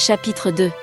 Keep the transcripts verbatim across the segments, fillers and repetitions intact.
Chapitre deux.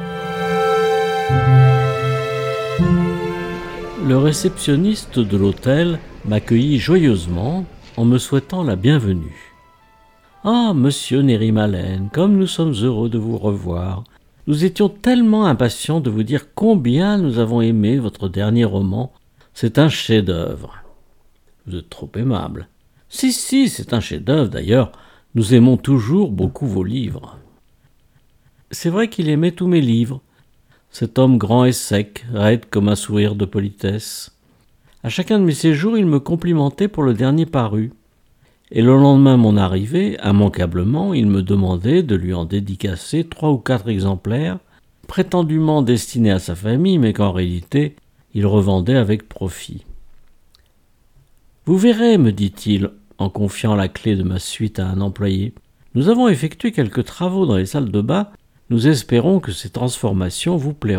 Le réceptionniste de l'hôtel m'accueillit joyeusement en me souhaitant la bienvenue. « Ah, monsieur Néry-Malen, comme nous sommes heureux de vous revoir. Nous étions tellement impatients de vous dire combien nous avons aimé votre dernier roman. C'est un chef-d'œuvre. » Vous êtes trop aimable. « Si, si, c'est un chef-d'œuvre d'ailleurs. Nous aimons toujours beaucoup vos livres. » C'est vrai qu'il aimait tous mes livres. Cet homme grand et sec, raide comme un sourire de politesse. À chacun de mes séjours, il me complimentait pour le dernier paru. Et le lendemain de mon arrivée, immanquablement, il me demandait de lui en dédicacer trois ou quatre exemplaires, prétendument destinés à sa famille, mais qu'en réalité, il revendait avec profit. « Vous verrez, me dit-il, en confiant la clé de ma suite à un employé. Nous avons effectué quelques travaux dans les salles de bain. Nous espérons que ces transformations vous plairont. »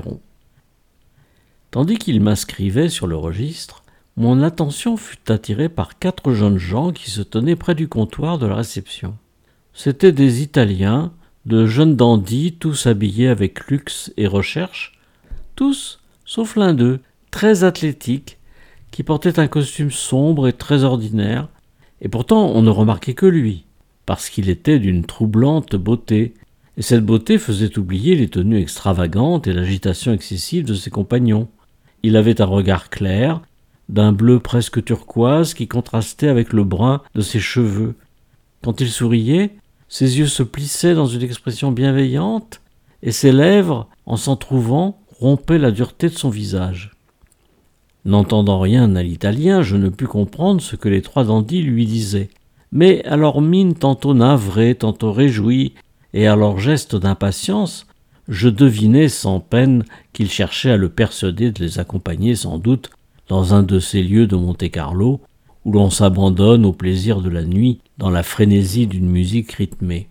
Tandis qu'il m'inscrivait sur le registre, mon attention fut attirée par quatre jeunes gens qui se tenaient près du comptoir de la réception. C'étaient des Italiens, de jeunes dandys, tous habillés avec luxe et recherche, tous, sauf l'un d'eux, très athlétique, qui portait un costume sombre et très ordinaire, et pourtant on ne remarquait que lui, parce qu'il était d'une troublante beauté, et cette beauté faisait oublier les tenues extravagantes et l'agitation excessive de ses compagnons. Il avait un regard clair, d'un bleu presque turquoise qui contrastait avec le brun de ses cheveux. Quand il souriait, ses yeux se plissaient dans une expression bienveillante, et ses lèvres, en s'entrouvant, rompaient la dureté de son visage. N'entendant rien à l'italien, je ne pus comprendre ce que les trois dandys lui disaient. Mais à leur mine tantôt navrée, tantôt réjouie, et à leur geste d'impatience, je devinais sans peine qu'ils cherchaient à le persuader de les accompagner sans doute dans un de ces lieux de Monte-Carlo où l'on s'abandonne au plaisir de la nuit dans la frénésie d'une musique rythmée.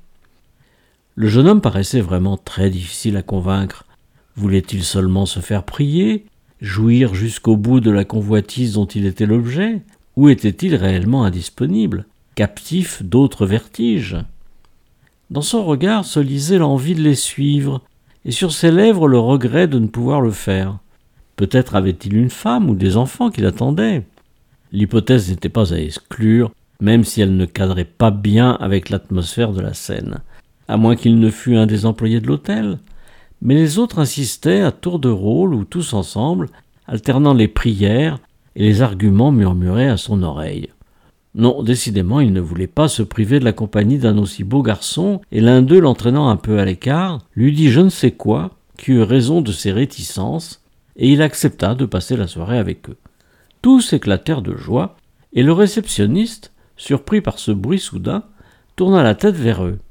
Le jeune homme paraissait vraiment très difficile à convaincre. Voulait-il seulement se faire prier, jouir jusqu'au bout de la convoitise dont il était l'objet, ou était-il réellement indisponible, captif d'autres vertiges ? Dans son regard se lisait l'envie de les suivre, et sur ses lèvres le regret de ne pouvoir le faire. Peut-être avait-il une femme ou des enfants qui l'attendaient. L'hypothèse n'était pas à exclure, même si elle ne cadrait pas bien avec l'atmosphère de la scène, à moins qu'il ne fût un des employés de l'hôtel. Mais les autres insistaient à tour de rôle ou tous ensemble, alternant les prières et les arguments murmurés à son oreille. Non, décidément, il ne voulait pas se priver de la compagnie d'un aussi beau garçon, et l'un d'eux, l'entraînant un peu à l'écart, lui dit je ne sais quoi, qui eut raison de ses réticences, et il accepta de passer la soirée avec eux. Tous éclatèrent de joie, et le réceptionniste, surpris par ce bruit soudain, tourna la tête vers eux.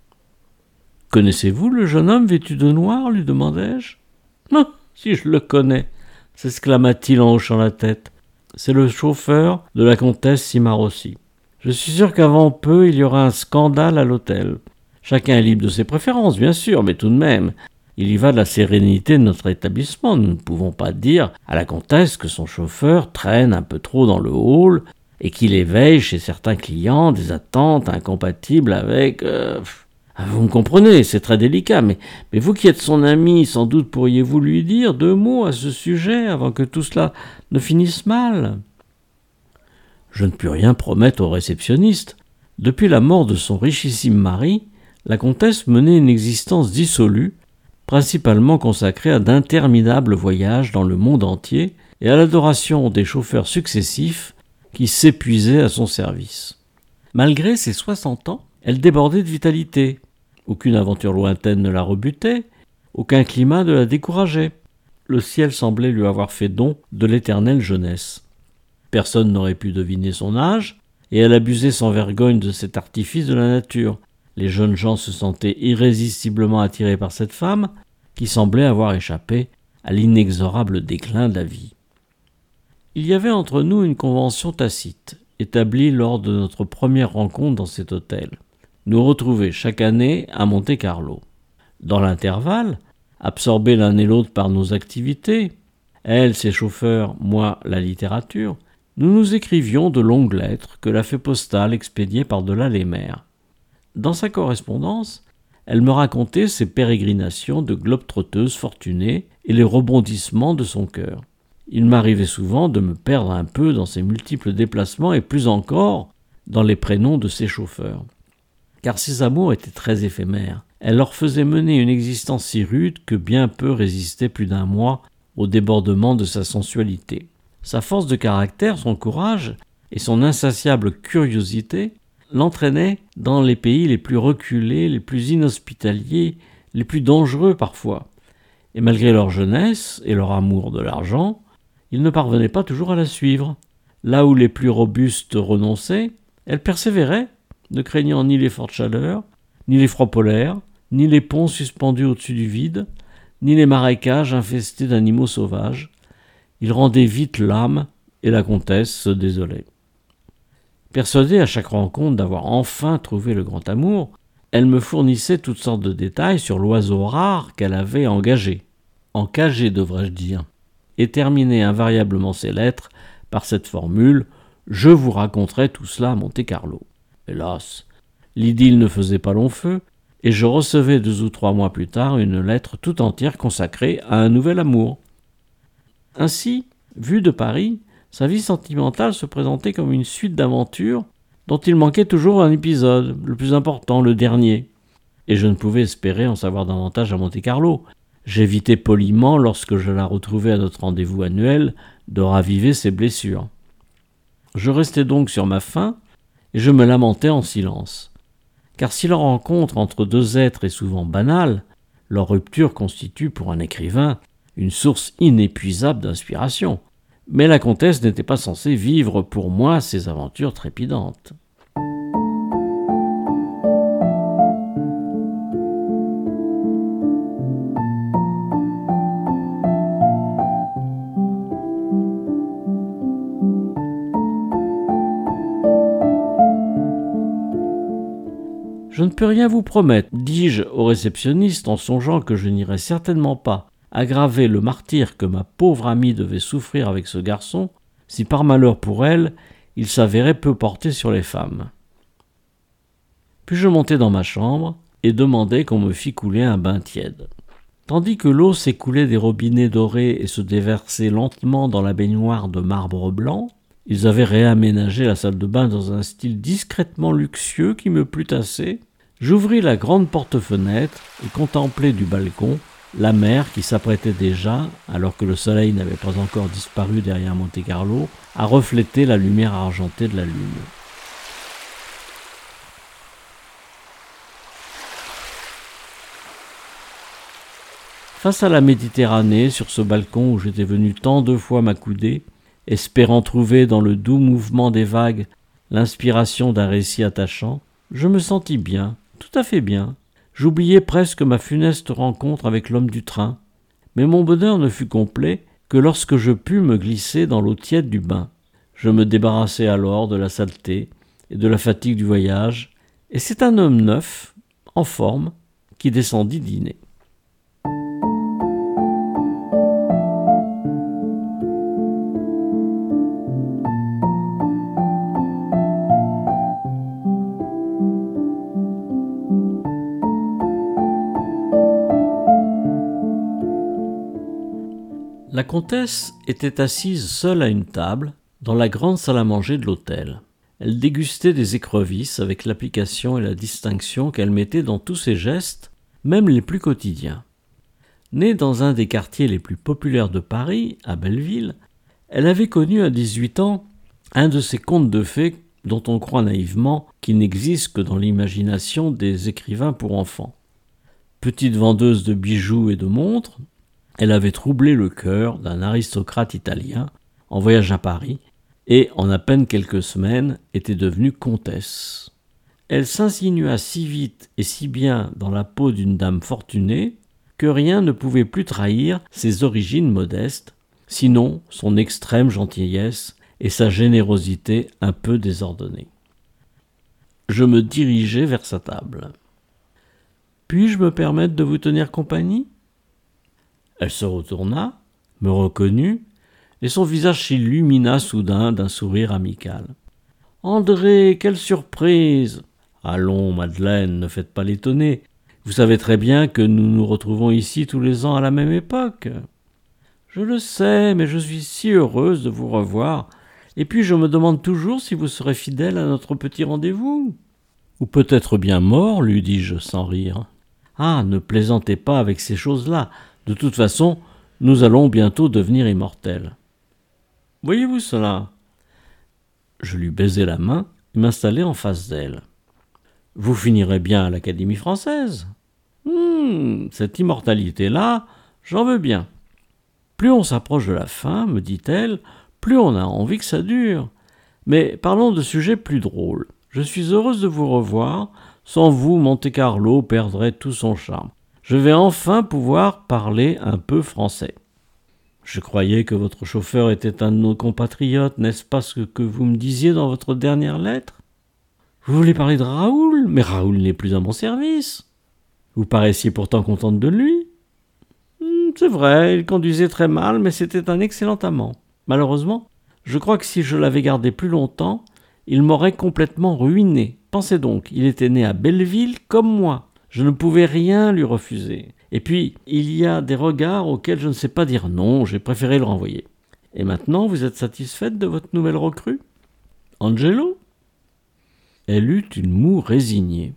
« Connaissez-vous le jeune homme vêtu de noir ?» lui demandai-je. « Non, si je le connais !» s'exclama-t-il en hochant la tête. C'est le chauffeur de la comtesse Cimarosi. Je suis sûr qu'avant peu, il y aura un scandale à l'hôtel. Chacun est libre de ses préférences, bien sûr, mais tout de même, il y va de la sérénité de notre établissement. Nous ne pouvons pas dire à la comtesse que son chauffeur traîne un peu trop dans le hall et qu'il éveille chez certains clients des attentes incompatibles avec... Euh, vous me comprenez, c'est très délicat, mais, mais vous qui êtes son ami, sans doute pourriez-vous lui dire deux mots à ce sujet avant que tout cela ne finisse mal. Je ne pus rien promettre au réceptionniste. Depuis la mort de son richissime mari, la comtesse menait une existence dissolue, principalement consacrée à d'interminables voyages dans le monde entier et à l'adoration des chauffeurs successifs qui s'épuisaient à son service. Malgré ses soixante ans, elle débordait de vitalité. Aucune aventure lointaine ne la rebutait, aucun climat ne la décourageait. Le ciel semblait lui avoir fait don de l'éternelle jeunesse. Personne n'aurait pu deviner son âge, et elle abusait sans vergogne de cet artifice de la nature. Les jeunes gens se sentaient irrésistiblement attirés par cette femme, qui semblait avoir échappé à l'inexorable déclin de la vie. Il y avait entre nous une convention tacite, établie lors de notre première rencontre dans cet hôtel. Nous retrouver chaque année à Monte-Carlo. Dans l'intervalle, absorbés l'un et l'autre par nos activités, elle, ses chauffeurs, moi, la littérature, nous nous écrivions de longues lettres que la fée postale expédiait par-delà les mers. Dans sa correspondance, Elle me racontait ses pérégrinations de globe-trotteuse fortunée et les rebondissements de son cœur. Il m'arrivait souvent de me perdre un peu dans ses multiples déplacements et plus encore dans les prénoms de ses chauffeurs. Car ses amours étaient très éphémères. Elle leur faisait mener une existence si rude que bien peu résistaient plus d'un mois au débordement de sa sensualité. Sa force de caractère, son courage et son insatiable curiosité l'entraînaient dans les pays les plus reculés, les plus inhospitaliers, les plus dangereux parfois. Et malgré leur jeunesse et leur amour de l'argent, ils ne parvenaient pas toujours à la suivre. Là où les plus robustes renonçaient, elle persévérait, ne craignant ni les fortes chaleurs, ni les froids polaires, ni les ponts suspendus au-dessus du vide, ni les marécages infestés d'animaux sauvages. Il rendait vite l'âme, et la comtesse se désolait. Persuadée à chaque rencontre d'avoir enfin trouvé le grand amour, elle me fournissait toutes sortes de détails sur l'oiseau rare qu'elle avait engagé, encagé devrais-je dire, et terminait invariablement ses lettres par cette formule « Je vous raconterai tout cela à Monte-Carlo ». Hélas, l'idylle ne faisait pas long feu, et je recevais deux ou trois mois plus tard une lettre tout entière consacrée à un nouvel amour. Ainsi, vue de Paris, sa vie sentimentale se présentait comme une suite d'aventures dont il manquait toujours un épisode, le plus important, le dernier. Et je ne pouvais espérer en savoir davantage à Monte-Carlo. J'évitais poliment, lorsque je la retrouvais à notre rendez-vous annuel, de raviver ses blessures. Je restais donc sur ma faim, et je me lamentais en silence. Car si leur rencontre entre deux êtres est souvent banale, leur rupture constitue pour un écrivain une source inépuisable d'inspiration. Mais la comtesse n'était pas censée vivre pour moi ces aventures trépidantes. Je ne peux rien vous promettre, dis-je au réceptionniste en songeant que je n'irais certainement pas aggraver le martyre que ma pauvre amie devait souffrir avec ce garçon, si par malheur pour elle, il s'avérait peu porté sur les femmes. Puis je montai dans ma chambre et demandai qu'on me fît couler un bain tiède. Tandis que l'eau s'écoulait des robinets dorés et se déversait lentement dans la baignoire de marbre blanc, ils avaient réaménagé la salle de bain dans un style discrètement luxueux qui me plut assez. J'ouvris la grande porte-fenêtre et contemplai du balcon la mer qui s'apprêtait déjà, alors que le soleil n'avait pas encore disparu derrière Monte-Carlo, à refléter la lumière argentée de la lune. Face à la Méditerranée, sur ce balcon où j'étais venu tant de fois m'accouder, espérant trouver dans le doux mouvement des vagues l'inspiration d'un récit attachant, je me sentis bien, tout à fait bien. J'oubliais presque ma funeste rencontre avec l'homme du train, mais mon bonheur ne fut complet que lorsque je pus me glisser dans l'eau tiède du bain. Je me débarrassai alors de la saleté et de la fatigue du voyage, et c'est un homme neuf, en forme, qui descendit dîner. La comtesse était assise seule à une table dans la grande salle à manger de l'hôtel. Elle dégustait des écrevisses avec l'application et la distinction qu'elle mettait dans tous ses gestes, même les plus quotidiens. Née dans un des quartiers les plus populaires de Paris, à Belleville, elle avait connu à dix-huit ans un de ces contes de fées dont on croit naïvement qu'ils n'existent que dans l'imagination des écrivains pour enfants. Petite vendeuse de bijoux et de montres, elle avait troublé le cœur d'un aristocrate italien en voyage à Paris et, en à peine quelques semaines, était devenue comtesse. Elle s'insinua si vite et si bien dans la peau d'une dame fortunée que rien ne pouvait plus trahir ses origines modestes, sinon son extrême gentillesse et sa générosité un peu désordonnée. Je me dirigeai vers sa table. « Puis-je me permettre de vous tenir compagnie ?» Elle se retourna, me reconnut, et son visage s'illumina soudain d'un sourire amical. « André, quelle surprise !»« Allons, Madeleine, ne faites pas l'étonner. Vous savez très bien que nous nous retrouvons ici tous les ans à la même époque. Je le sais, mais je suis si heureuse de vous revoir. Et puis je me demande toujours si vous serez fidèle à notre petit rendez-vous. Ou peut-être bien mort, lui dis-je sans rire. Ah, ne plaisantez pas avec ces choses-là. De toute façon, nous allons bientôt devenir immortels. Voyez-vous cela ? Je lui baisai la main et m'installai en face d'elle. Vous finirez bien à l'Académie française. Hum, cette immortalité-là, j'en veux bien. Plus on s'approche de la fin, me dit-elle, plus on a envie que ça dure. Mais parlons de sujets plus drôles. Je suis heureuse de vous revoir. Sans vous, Monte-Carlo perdrait tout son charme. Je vais enfin pouvoir parler un peu français. Je croyais que votre chauffeur était un de nos compatriotes, n'est-ce pas ce que vous me disiez dans votre dernière lettre ? Vous voulez parler de Raoul ? Mais Raoul n'est plus à mon service. Vous paraissiez pourtant contente de lui ? Hmm, c'est vrai, il conduisait très mal, mais c'était un excellent amant. Malheureusement, je crois que si je l'avais gardé plus longtemps, il m'aurait complètement ruiné. Pensez donc, il était né à Belleville comme moi. Je ne pouvais rien lui refuser. Et puis, il y a des regards auxquels je ne sais pas dire non, j'ai préféré le renvoyer. Et maintenant, vous êtes satisfaite de votre nouvelle recrue ? Angelo ? Elle eut une moue résignée.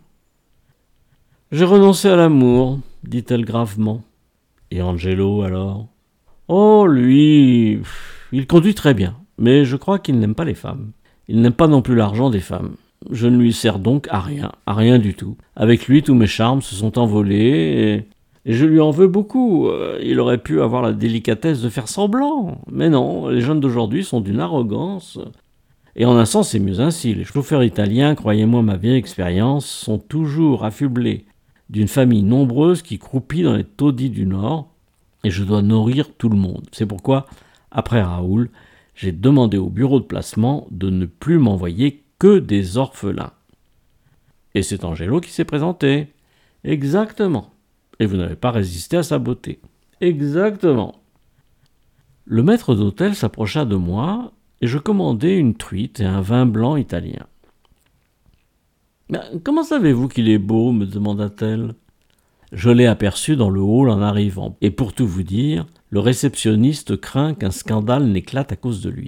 J'ai renoncé à l'amour, dit-elle gravement. Et Angelo, alors ? Oh, lui, il conduit très bien, mais je crois qu'il n'aime pas les femmes. Il n'aime pas non plus l'argent des femmes. Je ne lui sers donc à rien, à rien du tout. Avec lui, tous mes charmes se sont envolés, et, et je lui en veux beaucoup. Il aurait pu avoir la délicatesse de faire semblant. Mais non, les jeunes d'aujourd'hui sont d'une arrogance. Et en un sens, c'est mieux ainsi. Les chauffeurs italiens, croyez-moi ma vieille expérience, sont toujours affublés d'une famille nombreuse qui croupit dans les taudis du Nord, et je dois nourrir tout le monde. C'est pourquoi, après Raoul, j'ai demandé au bureau de placement de ne plus m'envoyer que des orphelins. Et c'est Angelo qui s'est présenté. Exactement. Et vous n'avez pas résisté à sa beauté. Exactement. Le maître d'hôtel s'approcha de moi et je commandai une truite et un vin blanc italien. « Comment savez-vous qu'il est beau ?» me demanda-t-elle. Je l'ai aperçu dans le hall en arrivant, et pour tout vous dire, le réceptionniste craint qu'un scandale n'éclate à cause de lui.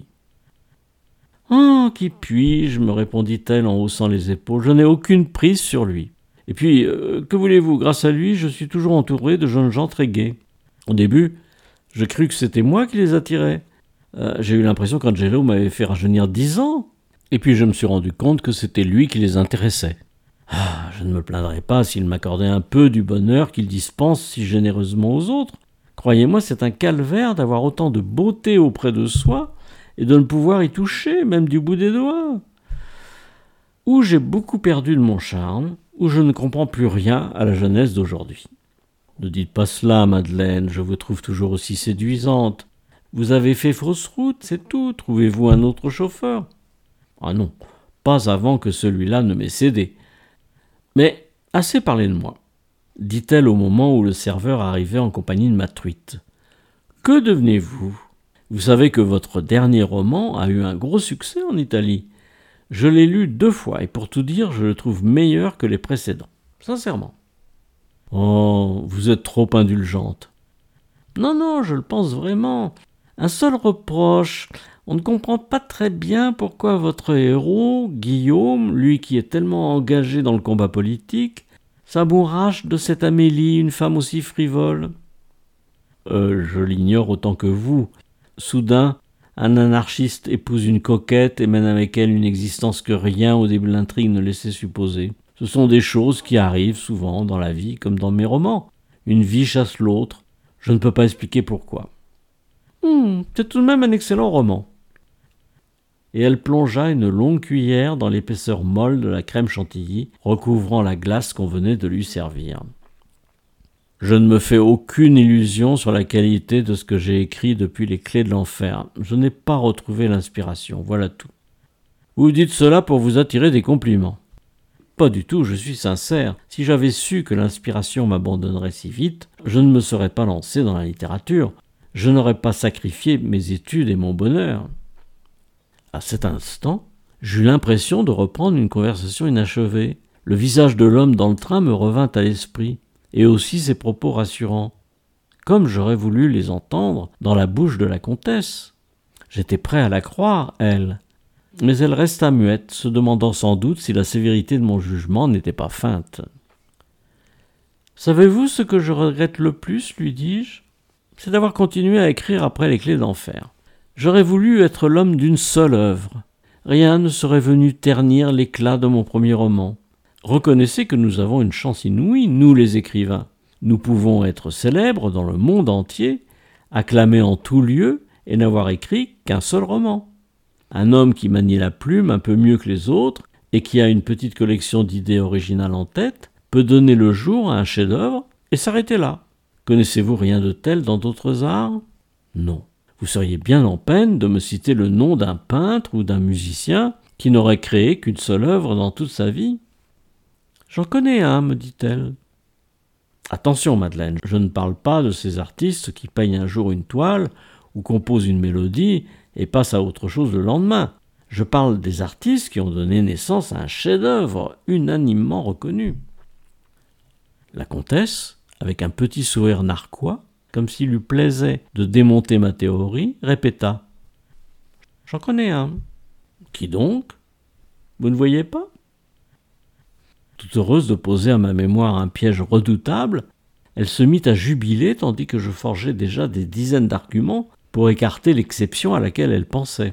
« Ah, qui puis-je » me répondit-elle en haussant les épaules. « Je n'ai aucune prise sur lui. Et puis, euh, que voulez-vous, grâce à lui, je suis toujours entouré de jeunes gens très gais. Au début, je crus que c'était moi qui les attirais. Euh, j'ai eu l'impression qu'Angelo m'avait fait rajeunir dix ans. Et puis je me suis rendu compte que c'était lui qui les intéressait. Ah, je ne me plaindrais pas s'il m'accordait un peu du bonheur qu'il dispense si généreusement aux autres. Croyez-moi, c'est un calvaire d'avoir autant de beauté auprès de soi et de ne pouvoir y toucher, même du bout des doigts. Ou j'ai beaucoup perdu de mon charme, ou je ne comprends plus rien à la jeunesse d'aujourd'hui. Ne dites pas cela, Madeleine, je vous trouve toujours aussi séduisante. Vous avez fait fausse route, c'est tout. Trouvez-vous un autre chauffeur ? Ah non, pas avant que celui-là ne m'ait cédé. Mais assez parlé de moi, dit-elle au moment où le serveur arrivait en compagnie de ma truite. Que devenez-vous ? Vous savez que votre dernier roman a eu un gros succès en Italie. Je l'ai lu deux fois et pour tout dire, je le trouve meilleur que les précédents. Sincèrement. Oh, vous êtes trop indulgente. Non, non, je le pense vraiment. Un seul reproche. On ne comprend pas très bien pourquoi votre héros, Guillaume, lui qui est tellement engagé dans le combat politique, s'amourache de cette Amélie, une femme aussi frivole. Euh, je l'ignore autant que vous. Soudain, un anarchiste épouse une coquette et mène avec elle une existence que rien au début de l'intrigue ne laissait supposer. Ce sont des choses qui arrivent souvent dans la vie, comme dans mes romans. Une vie chasse l'autre. Je ne peux pas expliquer pourquoi. Hmm, c'est tout de même un excellent roman. Et elle plongea une longue cuillère dans l'épaisseur molle de la crème chantilly, recouvrant la glace qu'on venait de lui servir. Je ne me fais aucune illusion sur la qualité de ce que j'ai écrit depuis les clés de l'enfer. Je n'ai pas retrouvé l'inspiration, voilà tout. Vous dites cela pour vous attirer des compliments. Pas du tout, je suis sincère. Si j'avais su que l'inspiration m'abandonnerait si vite, je ne me serais pas lancé dans la littérature. Je n'aurais pas sacrifié mes études et mon bonheur. À cet instant, j'eus l'impression de reprendre une conversation inachevée. Le visage de l'homme dans le train me revint à l'esprit. et aussi ses propos rassurants, comme j'aurais voulu les entendre dans la bouche de la comtesse. J'étais prêt à la croire, elle, mais elle resta muette, se demandant sans doute si la sévérité de mon jugement n'était pas feinte. « Savez-vous ce que je regrette le plus, lui dis-je ? C'est d'avoir continué à écrire après les Clés d'enfer. J'aurais voulu être l'homme d'une seule œuvre. Rien ne serait venu ternir l'éclat de mon premier roman. Reconnaissez que nous avons une chance inouïe, nous les écrivains. Nous pouvons être célèbres dans le monde entier, acclamés en tout lieu et n'avoir écrit qu'un seul roman. Un homme qui manie la plume un peu mieux que les autres et qui a une petite collection d'idées originales en tête peut donner le jour à un chef-d'œuvre et s'arrêter là. Connaissez-vous rien de tel dans d'autres arts ? Non. Vous seriez bien en peine de me citer le nom d'un peintre ou d'un musicien qui n'aurait créé qu'une seule œuvre dans toute sa vie. J'en connais un, me dit-elle. Attention, Madeleine, je ne parle pas de ces artistes qui peignent un jour une toile ou composent une mélodie et passent à autre chose le lendemain. Je parle des artistes qui ont donné naissance à un chef-d'œuvre unanimement reconnu. La comtesse, avec un petit sourire narquois, comme s'il lui plaisait de démonter ma théorie, répéta « J'en connais un. »« Qui donc ? Vous ne voyez pas ?» Toute heureuse de poser à ma mémoire un piège redoutable, elle se mit à jubiler tandis que je forgeais déjà des dizaines d'arguments pour écarter l'exception à laquelle elle pensait.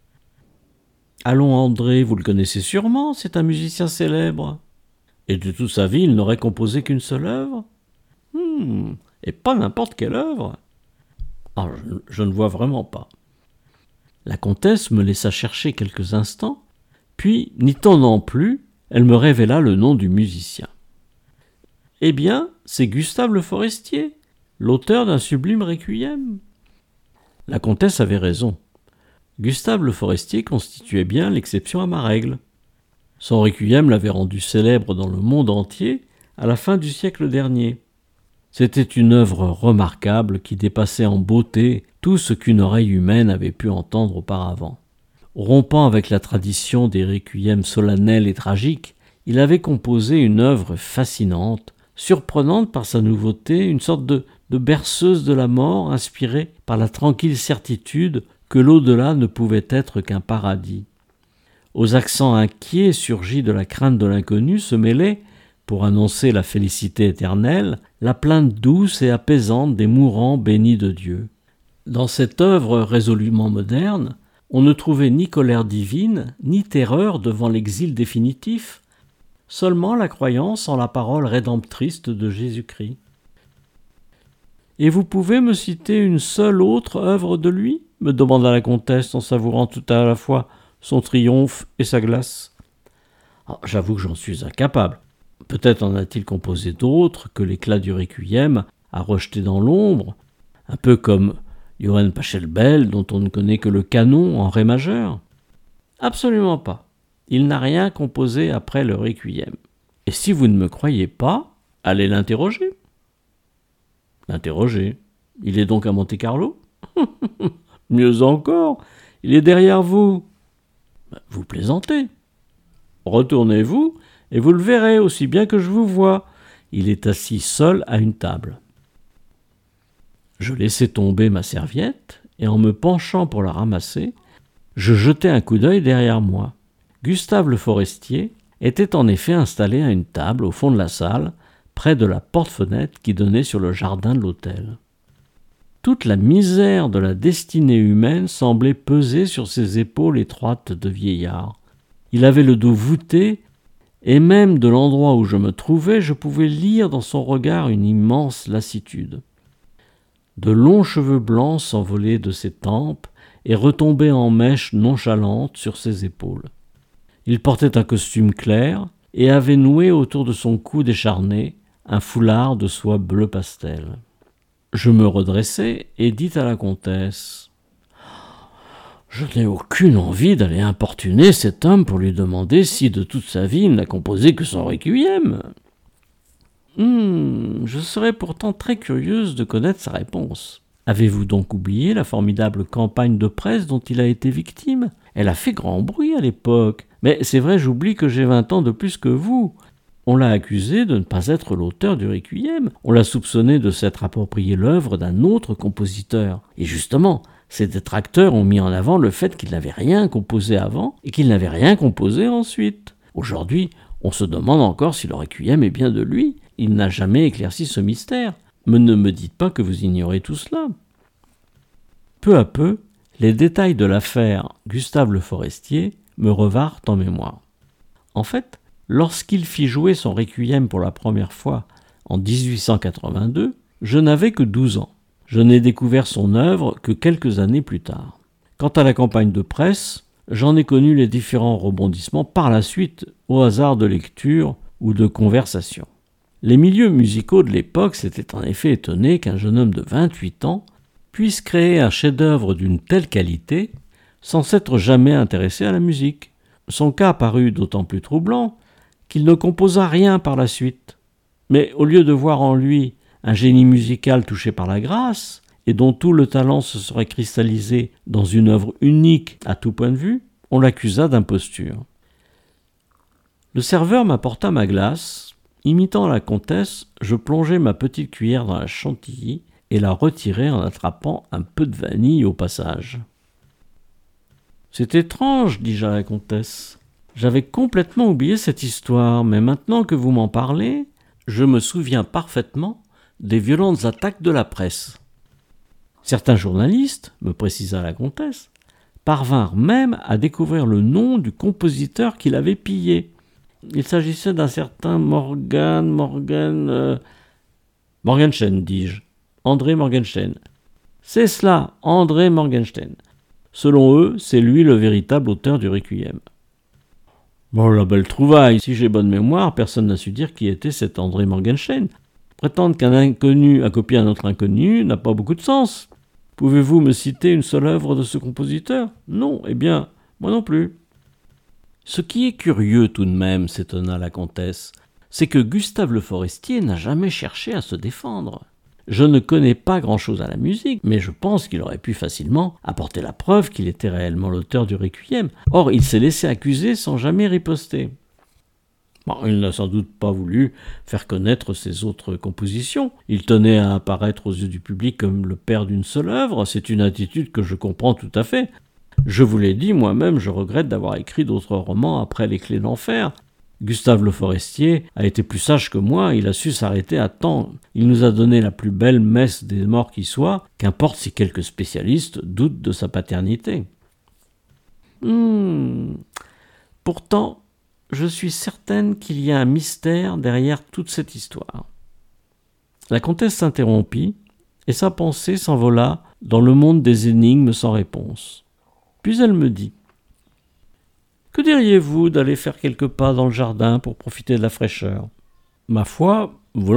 « Allons, André, vous le connaissez sûrement, c'est un musicien célèbre. Et de toute sa vie, il n'aurait composé qu'une seule œuvre ? Hmm, et pas n'importe quelle œuvre. Ah, je, je ne vois vraiment pas. » La comtesse me laissa chercher quelques instants, puis, n'y tendant plus, elle me révéla le nom du musicien. « Eh bien, c'est Gustave Le Forestier, l'auteur d'un sublime requiem. » La comtesse avait raison. Gustave Le Forestier constituait bien l'exception à ma règle. Son requiem l'avait rendu célèbre dans le monde entier à la fin du siècle dernier. C'était une œuvre remarquable qui dépassait en beauté tout ce qu'une oreille humaine avait pu entendre auparavant. Rompant avec la tradition des requiems solennels et tragiques, il avait composé une œuvre fascinante, surprenante par sa nouveauté, une sorte de, de berceuse de la mort inspirée par la tranquille certitude que l'au-delà ne pouvait être qu'un paradis. Aux accents inquiets surgis de la crainte de l'inconnu se mêlait, pour annoncer la félicité éternelle, la plainte douce et apaisante des mourants bénis de Dieu. Dans cette œuvre résolument moderne, on ne trouvait ni colère divine, ni terreur devant l'exil définitif, seulement la croyance en la parole rédemptrice de Jésus-Christ. « Et vous pouvez me citer une seule autre œuvre de lui ?» me demanda la comtesse en savourant tout à la fois son triomphe et sa glace. Ah, j'avoue que j'en suis incapable. Peut-être en a-t-il composé d'autres que l'éclat du requiem a rejeté dans l'ombre, un peu comme Johann Pachelbel, dont on ne connaît que le canon en ré majeur. Absolument pas. Il n'a rien composé après le requiem. Et si vous ne me croyez pas, allez l'interroger. L'interroger. Il est donc à Monte-Carlo ? Mieux encore, il est derrière vous. Vous plaisantez. Retournez-vous et vous le verrez aussi bien que je vous vois. Il est assis seul à une table. Je laissai tomber ma serviette et en me penchant pour la ramasser, je jetai un coup d'œil derrière moi. Gustave Le Forestier était en effet installé à une table au fond de la salle, près de la porte-fenêtre qui donnait sur le jardin de l'hôtel. Toute la misère de la destinée humaine semblait peser sur ses épaules étroites de vieillard. Il avait le dos voûté, et même de l'endroit où je me trouvais, je pouvais lire dans son regard une immense lassitude. De longs cheveux blancs s'envolaient de ses tempes et retombaient en mèches nonchalantes sur ses épaules. Il portait un costume clair et avait noué autour de son cou décharné un foulard de soie bleu pastel. Je me redressai et dis à la comtesse « Je n'ai aucune envie d'aller importuner cet homme pour lui demander si de toute sa vie il n'a composé que son requiem. Hmm, je serais pourtant très curieuse de connaître sa réponse. Avez-vous donc oublié la formidable campagne de presse dont il a été victime ? Elle a fait grand bruit à l'époque. Mais c'est vrai, j'oublie que j'ai vingt ans de plus que vous. On l'a accusé de ne pas être l'auteur du Requiem. On l'a soupçonné de s'être approprié l'œuvre d'un autre compositeur. Et justement, ses détracteurs ont mis en avant le fait qu'il n'avait rien composé avant et qu'il n'avait rien composé ensuite. Aujourd'hui, on se demande encore si le Requiem est bien de lui. Il n'a jamais éclairci ce mystère. Mais ne me dites pas que vous ignorez tout cela. Peu à peu, les détails de l'affaire Gustave Le Forestier me revinrent en mémoire. En fait, lorsqu'il fit jouer son Requiem pour la première fois en dix-huit cent quatre-vingt-deux, je n'avais que douze ans. Je n'ai découvert son œuvre que quelques années plus tard. Quant à la campagne de presse, j'en ai connu les différents rebondissements par la suite, au hasard de lecture ou de conversation. Les milieux musicaux de l'époque s'étaient en effet étonnés qu'un jeune homme de vingt-huit ans puisse créer un chef-d'œuvre d'une telle qualité sans s'être jamais intéressé à la musique. Son cas parut d'autant plus troublant qu'il ne composa rien par la suite. Mais au lieu de voir en lui un génie musical touché par la grâce, et dont tout le talent se serait cristallisé dans une œuvre unique à tout point de vue, on l'accusa d'imposture. Le serveur m'apporta ma glace. Imitant la comtesse, je plongeai ma petite cuillère dans la chantilly et la retirai en attrapant un peu de vanille au passage. « C'est étrange, dis-je à la comtesse. J'avais complètement oublié cette histoire, mais maintenant que vous m'en parlez, je me souviens parfaitement des violentes attaques de la presse. Certains journalistes, me précisa la comtesse, parvinrent même à découvrir le nom du compositeur qui l'avait pillé. Il s'agissait d'un certain Morgan... Morgan... Euh, Morgenstern, dis-je. André Morgenstern. C'est cela, André Morgenstern. Selon eux, c'est lui le véritable auteur du Requiem. Bon, la belle trouvaille. Si j'ai bonne mémoire, personne n'a su dire qui était cet André Morgenstern. Prétendre qu'un inconnu a copié un autre inconnu n'a pas beaucoup de sens. Pouvez-vous me citer une seule œuvre de ce compositeur ? Non, eh bien, moi non plus. Ce qui est curieux tout de même, s'étonna la comtesse, c'est que Gustave Le Forestier n'a jamais cherché à se défendre. Je ne connais pas grand-chose à la musique, mais je pense qu'il aurait pu facilement apporter la preuve qu'il était réellement l'auteur du Requiem. Or, il s'est laissé accuser sans jamais riposter. Bon, il n'a sans doute pas voulu faire connaître ses autres compositions. Il tenait à apparaître aux yeux du public comme le père d'une seule œuvre. C'est une attitude que je comprends tout à fait. Je vous l'ai dit, moi-même, je regrette d'avoir écrit d'autres romans après Les Clés d'Enfer. Gustave Le Forestier a été plus sage que moi, il a su s'arrêter à temps. Il nous a donné la plus belle messe des morts qui soit, qu'importe si quelques spécialistes doutent de sa paternité. Hmm. Pourtant, je suis certaine qu'il y a un mystère derrière toute cette histoire. La comtesse s'interrompit, et sa pensée s'envola dans le monde des énigmes sans réponse. Puis elle me dit « Que diriez-vous d'aller faire quelques pas dans le jardin pour profiter de la fraîcheur ?»« Ma foi, volontiers. »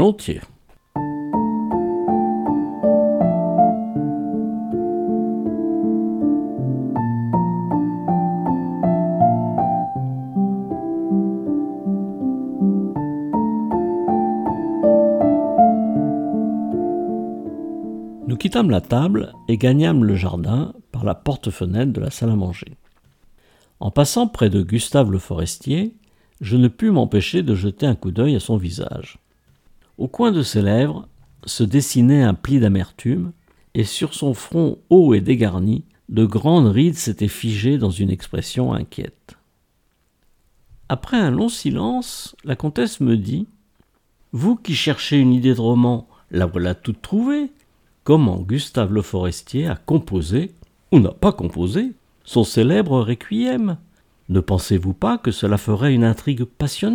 Nous quittâmes la table et gagnâmes le jardin par la porte-fenêtre de la salle à manger. En passant près de Gustave Le Forestier, je ne pus m'empêcher de jeter un coup d'œil à son visage. Au coin de ses lèvres se dessinait un pli d'amertume, et sur son front haut et dégarni, de grandes rides s'étaient figées dans une expression inquiète. Après un long silence, la comtesse me dit « Vous qui cherchez une idée de roman, la voilà toute trouvée. Comment Gustave Le Forestier a composé, ou n'a pas composé, son célèbre Requiem. Ne pensez-vous pas que cela ferait une intrigue passionnante ?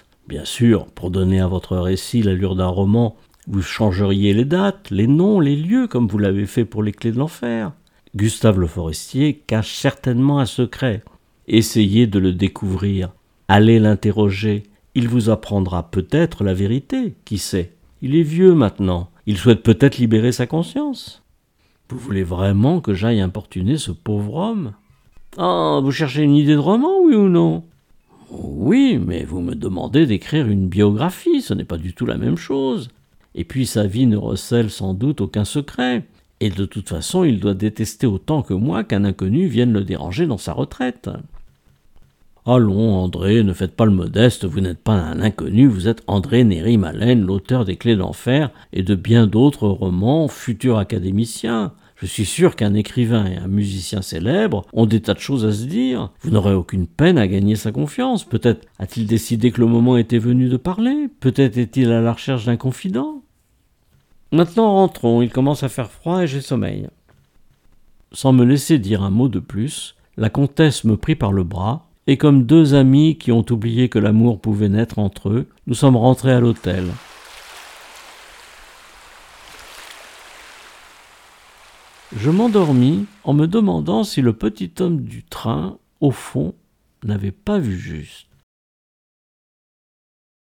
Bien sûr, pour donner à votre récit l'allure d'un roman, vous changeriez les dates, les noms, les lieux, comme vous l'avez fait pour Les Clés de l'Enfer. Gustave Le Forestier cache certainement un secret. Essayez de le découvrir. Allez l'interroger. Il vous apprendra peut-être la vérité, qui sait. Il est vieux maintenant. Il souhaite peut-être libérer sa conscience. Vous voulez vraiment que j'aille importuner ce pauvre homme ? Ah, vous cherchez une idée de roman, oui ou non ? Oui, mais vous me demandez d'écrire une biographie, ce n'est pas du tout la même chose. Et puis sa vie ne recèle sans doute aucun secret. Et de toute façon, il doit détester autant que moi qu'un inconnu vienne le déranger dans sa retraite. Allons, André, ne faites pas le modeste, vous n'êtes pas un inconnu, vous êtes André Néry-Malen, l'auteur des Clés d'Enfer et de bien d'autres romans, futur académicien. Je suis sûr qu'un écrivain et un musicien célèbre ont des tas de choses à se dire. Vous n'aurez aucune peine à gagner sa confiance. Peut-être a-t-il décidé que le moment était venu de parler. Peut-être est-il à la recherche d'un confident. Maintenant rentrons, il commence à faire froid et j'ai sommeil. Sans me laisser dire un mot de plus, la comtesse me prit par le bras, et comme deux amis qui ont oublié que l'amour pouvait naître entre eux, nous sommes rentrés à l'hôtel. Je m'endormis en me demandant si le petit homme du train, au fond, n'avait pas vu juste.